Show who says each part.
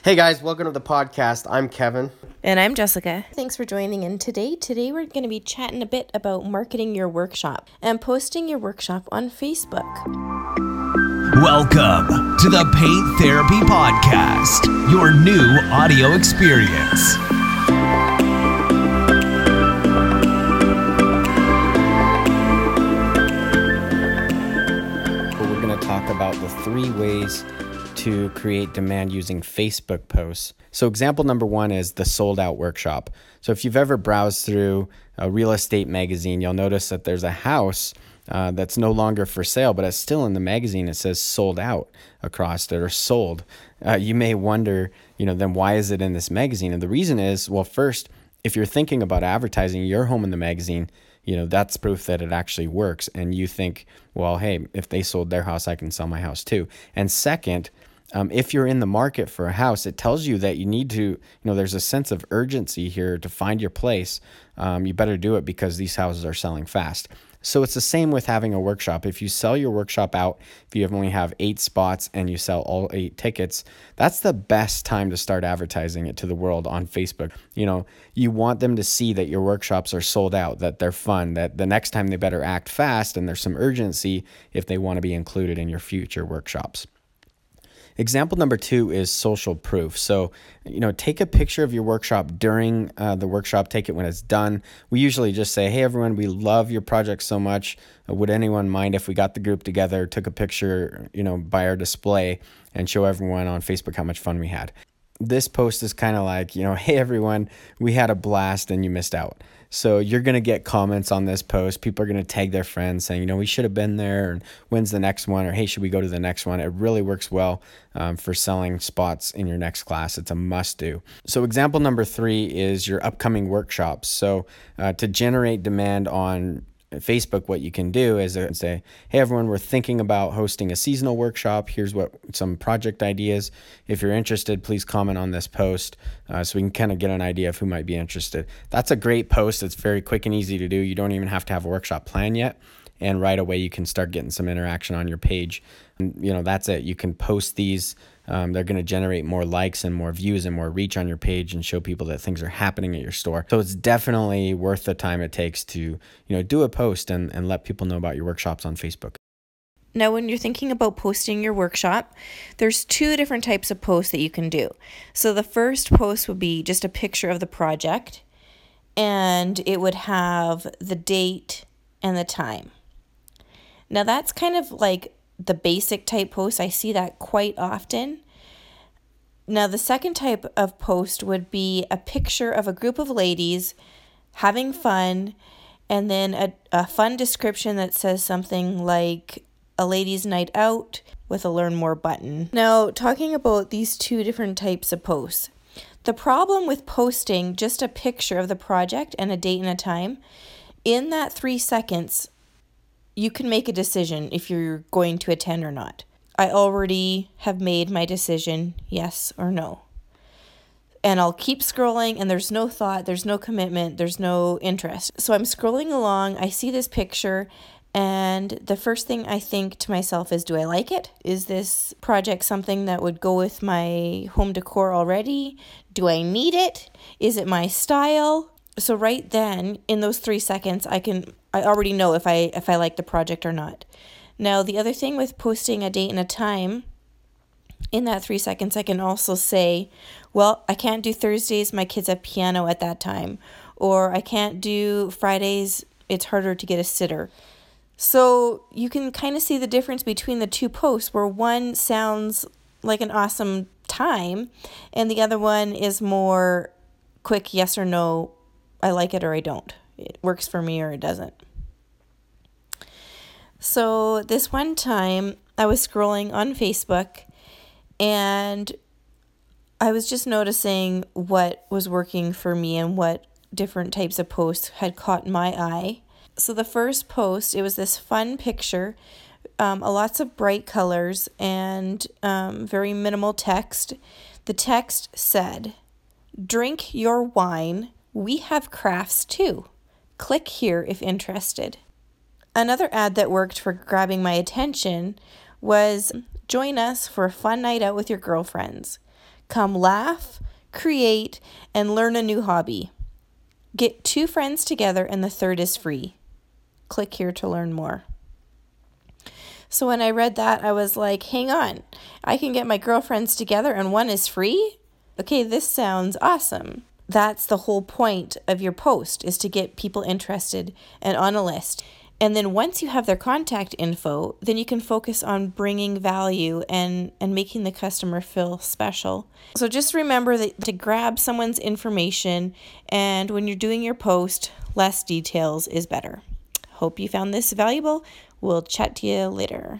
Speaker 1: Hey guys, welcome to the podcast. I'm Kevin.
Speaker 2: And I'm Jessica. Thanks for joining in today. Today we're going to be chatting a bit about marketing your workshop and posting your workshop on Facebook.
Speaker 3: Welcome to the Paint Therapy Podcast, your new audio experience.
Speaker 1: We're going to talk about the 3 ways to create demand using Facebook posts. So example number 1 is the sold out workshop. So if you've ever browsed through a real estate magazine, you'll notice that there's a house that's no longer for sale, but it's still in the magazine. It says sold out across it or sold. You may wonder, then why is it in this magazine? And the reason is, well, first, if you're thinking about advertising your home in the magazine, that's proof that it actually works. And you think, well, hey, if they sold their house, I can sell my house too. And second, if you're in the market for a house, it tells you that you need to, there's a sense of urgency here to find your place. You better do it because these houses are selling fast. So it's the same with having a workshop. If you sell your workshop out, if you only have 8 spots and you sell all 8 tickets, that's the best time to start advertising it to the world on Facebook. You want them to see that your workshops are sold out, that they're fun, that the next time they better act fast and there's some urgency if they want to be included in your future workshops. Example number 2 is social proof. So, take a picture of your workshop during the workshop. Take it when it's done. We usually just say, hey, everyone, we love your project so much. Would anyone mind if we got the group together, took a picture, by our display and show everyone on Facebook how much fun we had? This post is kind of like, hey, everyone, we had a blast and you missed out. So you're going to get comments on this post. People are going to tag their friends saying, we should have been there. And when's the next one? Or, hey, should we go to the next one? It really works well for selling spots in your next class. It's a must do. So example number 3 is your upcoming workshops. So to generate demand on Facebook, what you can do is say, hey, everyone, we're thinking about hosting a seasonal workshop. Here's some project ideas. If you're interested, please comment on this post so we can kind of get an idea of who might be interested. That's a great post. It's very quick and easy to do. You don't even have to have a workshop plan yet. And right away, you can start getting some interaction on your page. And, that's it. You can post these. They're going to generate more likes and more views and more reach on your page and show people that things are happening at your store. So it's definitely worth the time it takes to, do a post and let people know about your workshops on Facebook.
Speaker 2: Now, when you're thinking about posting your workshop, there's 2 different types of posts that you can do. So the first post would be just a picture of the project, and it would have the date and the time. Now, that's kind of like the basic type post. I see that quite often. Now, the second type of post would be a picture of a group of ladies having fun, and then a fun description that says something like a ladies' night out with a learn more button. Now, talking about these 2 different types of posts, the problem with posting just a picture of the project and a date and a time, in that 3 seconds, you can make a decision if you're going to attend or not. I already have made my decision, yes or no. And I'll keep scrolling, and there's no thought, there's no commitment, there's no interest. So I'm scrolling along, I see this picture, and the first thing I think to myself is, do I like it? Is this project something that would go with my home decor already? Do I need it? Is it my style? So right then, in those 3 seconds, I already know if I like the project or not. Now, the other thing with posting a date and a time, in that 3 seconds, I can also say, well, I can't do Thursdays, my kids have piano at that time. Or I can't do Fridays, it's harder to get a sitter. So you can kind of see the difference between the 2 posts, where one sounds like an awesome time, and the other one is more quick yes or no, I like it or I don't. It works for me or it doesn't. So this one time I was scrolling on Facebook and I was just noticing what was working for me and what different types of posts had caught my eye. So the first post, it was this fun picture, lots of bright colors and very minimal text. The text said, "Drink your wine. We have crafts too. Click here if interested." Another ad that worked for grabbing my attention was, "Join us for a fun night out with your girlfriends. Come laugh, create, and learn a new hobby. Get 2 friends together and the third is free. Click here to learn more. So when I read that, I was like, hang on, I can get my girlfriends together and one is free? Okay, this sounds awesome. That's the whole point of your post, is to get people interested and on a list. And then once you have their contact info, then you can focus on bringing value and making the customer feel special. So just remember that to grab someone's information, and when you're doing your post, less details is better. Hope you found this valuable. We'll chat to you later.